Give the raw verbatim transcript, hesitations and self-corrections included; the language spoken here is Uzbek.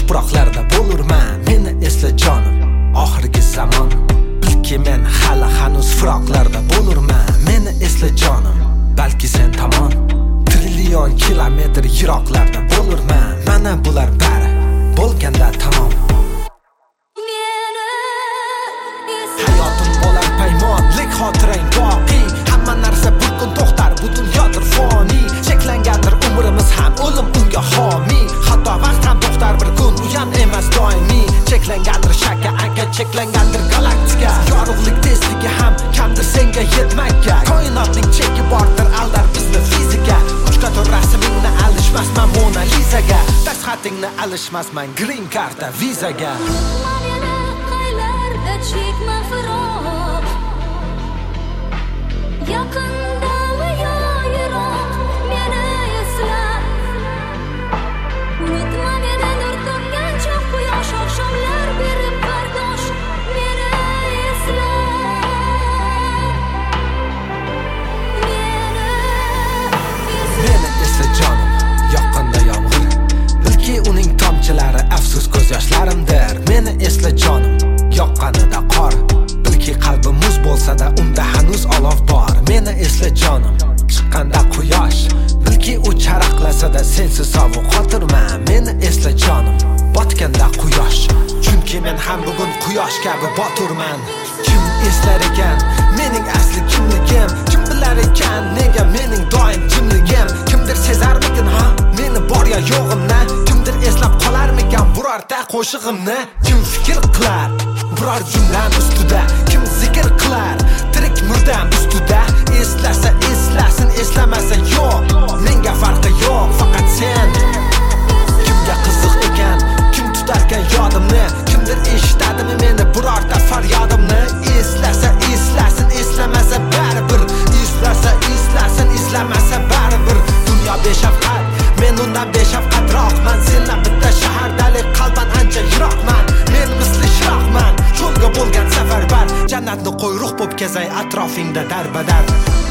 tuproqlarda bo'lurman. Meni esla jonim, oxirgi zamon. Bilki men hali hanuz firoqlarda bo'lurman. Meni esla jonim, balki sen tomon trillion kilometr yiroqlarda bo'lurman. Mana bular bari bo'lganda tamom. Hayotim bo'lar paymonlik, xotirang boqiy. Hamma narsa bir kun to'xtar, bu dunyodir foniy. Cheklangandir umrimiz ham, o'lim unga homiy. Hatto vaqt ham to'xtar bir kun, u ham emas doimiy. Cheklangandir shaka aka, cheklangandir galaktika. Yorug'lik tezligi ham kamdir senga yetmakka. Koinotning cheki bordir, aldar bizni fizika. Uchga tur rasmingni alishmasman Mona Lisaga. Dastxatingni alishmasman green karta vizaga. Chekma firoq, yaqinda va yo yiroq, meni esla. Unutma meni nur to'kkan choq quyosh, oqshomlar berib bardosh, meni esla. Meni esla jonim, yoqqanda yomg'ir. Bilki uning tomchilari afsus ko'z yoshlarimdir. Meni esla jonim, yoqqanida qor. Bilki qalbim muz bo'lsa-da unda hanuz olov bor. Meni esla jonim, chiqqanda quyosh. Bilki u charaqlasa-da sensiz sovuq xotirman. Meni esla jonim, botganda quyosh. Chunki men ham bugun quyosh kabi boturman. Kim eslar ekan mening asli kimligim? Kim bilar ekan nega mening doim kimligim? Kimdir sezarmikin ha meni bor ya yo'g'imni? Kimdir eslab qolarmikan birorta qo'shig'imni? Kim fikr qilar biror jumlam ustida? Kim zikr qilar tirik murdam ustida? Eslasa eslasin, eslamasa yo'q. Menga farqi yo'q, faqat sen. Kimga qiziq ekan, kim tutarkan yodimni? Kimdir eshitadimi meni birorta faryodimni? Eslasa eslasin, eslamasa baribir. Eslasa eslasin, eslamasa baribir. Dunyo beshafqat, men undan beshafqatroqman. Sendan bitta shahardalik qalban ancha yiroqman. Men misli shiroqman, cho'lga bo'lgan safarbar. Jannatni qo'y ruh bo'p kezay atrofingda darbadar.